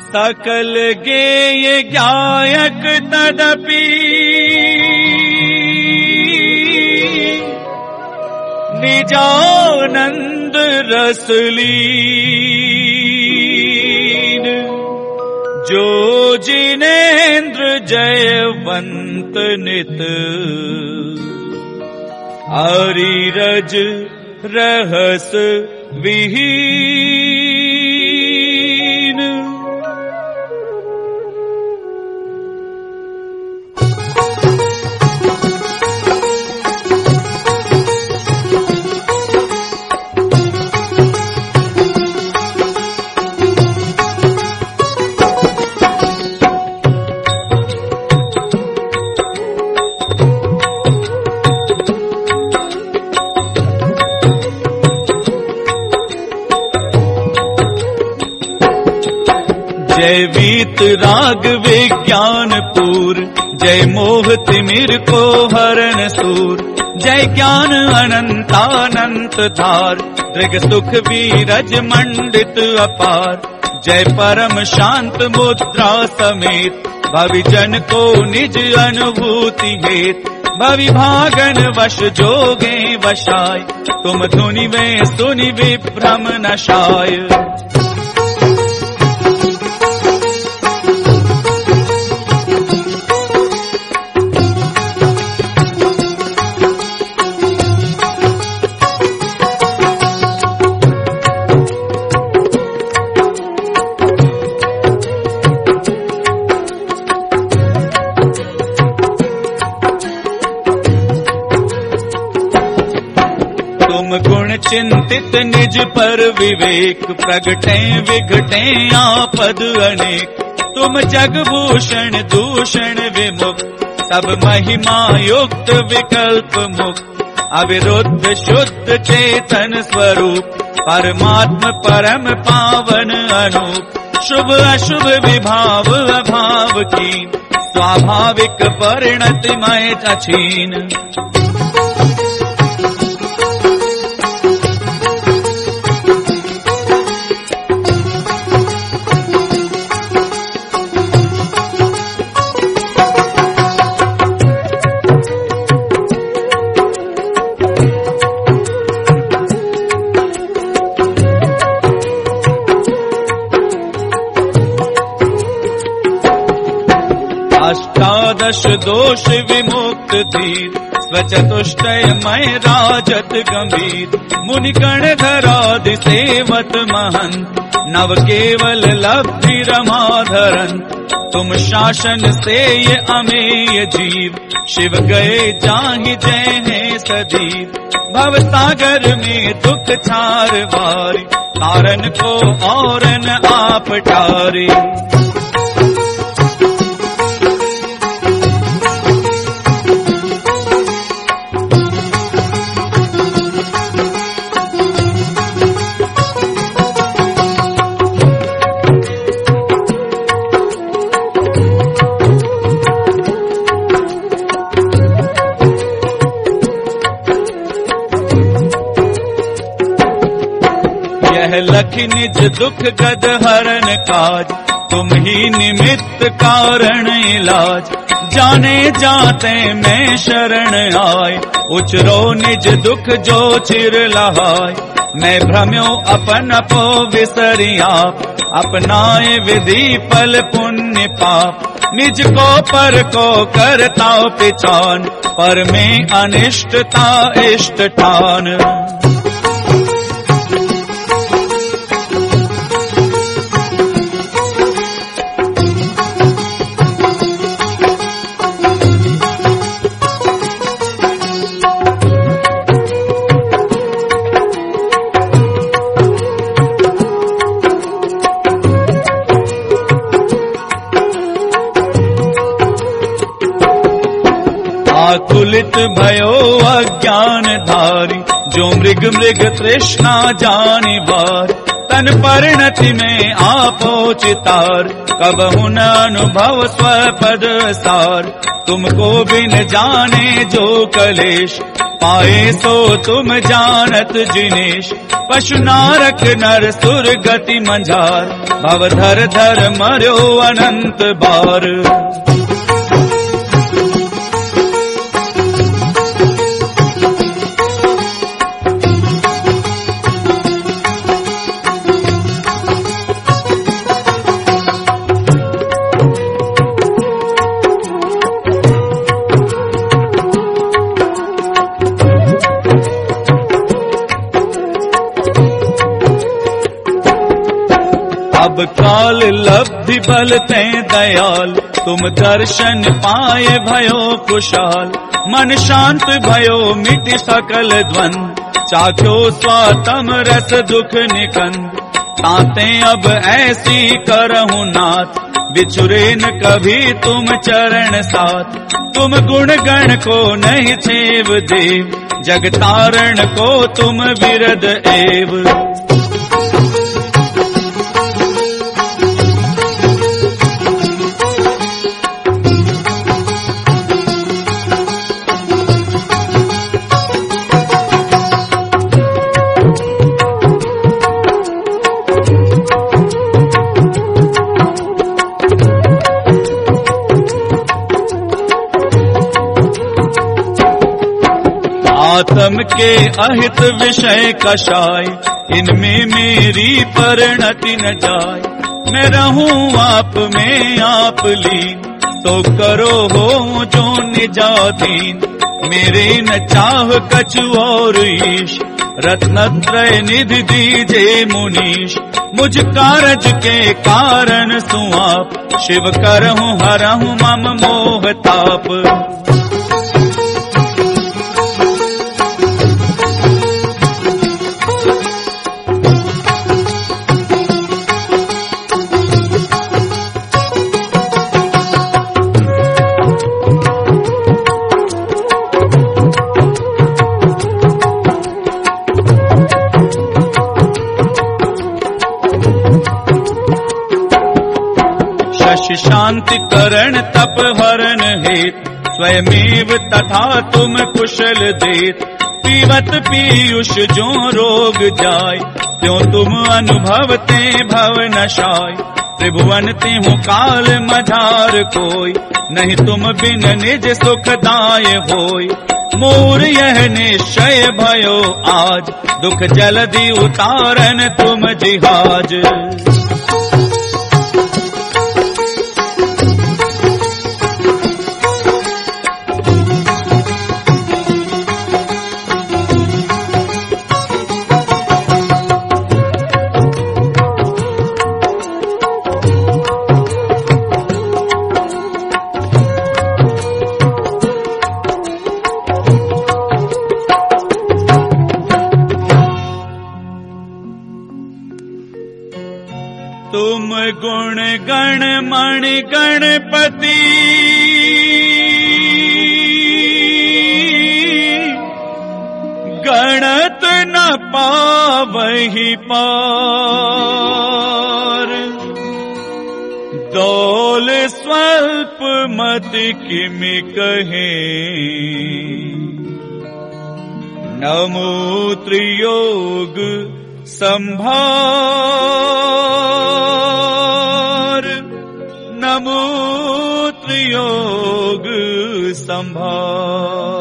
सकल गेय गायक तदपि निजानंद रसलीन। जो जिनेन्द्र जयवंत नित अरिरज रहस विहीन। जय वीत राग विज्ञानपुर, जय मोह तिमिर को हरण सूर। जय ज्ञान अनंतानंत धार, दृग सुख वीरज मंडित अपार। जय परम शांत मुद्रा समेत, भवि जन को निज अनुभूति हेत। भवि भागन वश जोगे वशाय, तुम धुनि में सुनि विभ्रम नशाय। गुण चिंतित निज पर विवेक, प्रगटे विघटे आपद अनेक। तुम जगभूषण दूषण विमुक्त, सब महिमा युक्त विकल्प मुक्त। अविरुद्ध शुद्ध चेतन स्वरूप, परमात्म परम पावन अनूप। शुभ अशुभ विभाव अभाव कीन, स्वाभाविक परिणतिमय अछीन। अष्टादश दोष विमुक्त धीर, स्वचतुष्टयमय राजत गंभीर। मुनिगण धराधि सेवत महंत, नव केवल लब्धि रमाधरंत। तुम शासन से ये अमेय जीव, शिव गए जाहि जय है सजीव। भव सागर में दुख छार वारी, तारन को और न आप टारे। लखि निज दुख गद हरण काज, तुम ही निमित्त कारण इलाज। जाने जाते मैं शरण आय, उचरो निज दुख जो चिर लहाय। मैं भ्रम्यो अपन अपो विसरिया, अपनाए विधि फल पुण्य पाप। निज को पर को करता पिछान, पर में अनिष्टता इष्ट ठान। आकुलित भयो अज्ञान धारी, जो मृग मृग तृष्णा जानि बार। तन परिणति में आपो चितार, कबहु न अनुभव स्वपद सार। तुमको बिन जाने जो कलेश, पाए सो तुम जानत जिनेश। पशु नारक नर सुर गति मंझार, भव धर धर मर्यो अनंत बार। अब काल लब्धि बल ते दयाल, तुम दर्शन पाए भयो कुशाल। मन शांत भयो मिटि सकल द्वंद, चाख्यो स्वातम रस दुख निकंद। ताते अब ऐसी करहु नाथ, बिछुरे न कभी तुम चरण साथ। तुम गुण गण को नहीं छेव देव, जग तारण को तुम विरद एव। आत्म के अहित विषय कषाय, इनमें मेरी परिणति न जाय। मैं रहूं आप में आप लीन, तो करो हो जो निजाधीन। मेरे न चाह कछु और ईश, रत्नत्रय निधि दीजे मुनीश। मुझ कारज के कारण सुआप, शिव करहूं हरहूं मम मोह ताप। शांति करण तप हरण हेत, स्वयमेव तथा तुम कुशल देत। पीवत पीयूष जो रोग जाय, त्यों तुम अनुभवते भव नशाय। त्रिभुवन तिहु काल मझार कोय, नहीं तुम बिन निज सुखदाय होय। मोर यह निश्चय भयो आज, दुख जल्दी उतारन तुम जिहाज। तुम गुण गण मणि गणपति, गणत न पावहि पार। दौल स्वल्प मति किमि कहे, नमो त्रियोग संभार। नमो त्रियोग संभार।